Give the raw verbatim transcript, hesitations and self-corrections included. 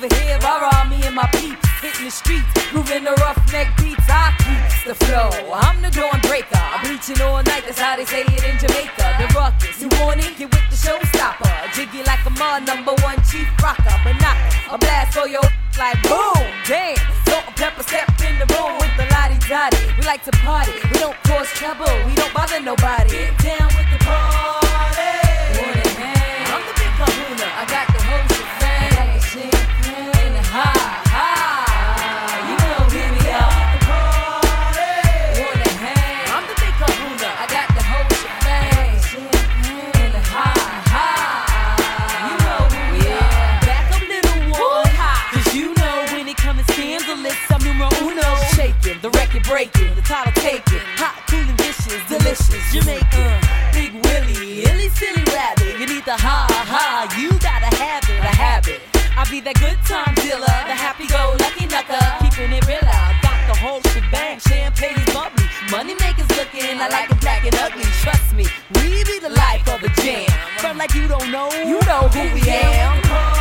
over here, rah rah, me and my peeps hitting the streets, moving the roughneck beats. I keep the flow. I'm the dawn breaker. I'm bleaching all night. That's how they say it in Jamaica. The ruckus, you want it? Get with the showstopper. Jiggy like a mud, number one chief rocker. But not a blast for your like boom, damn. Salt and pepper step in the room with the lottie dottie. We like to party. We don't cause trouble. We don't bother nobody. Get down with the party. Wanna hang? I'm the big kahuna. I got the whole shebang. I got the champagne and the high, high. You know who we are. Wanna hang? I'm the big kahuna. I got the whole shebang. Champagne and the high, high. You know who we are. Back up, little one. Cause you know when it comes to scandalous, I'm numero uno. Shaking, the record breaking, the title taking. Hot, cool and vicious, delicious. Jamaican, Big Willie, illy silly rabbit. You need the ha ha, you gotta have it, a habit. I'll be that good time dealer, the happy-go-lucky knucker, keeping it real out. Got the whole shebang, champagne is bubbly, money makers looking, I like it black and ugly. Trust me, we be the life of a jam. From like you don't know, you know who we am.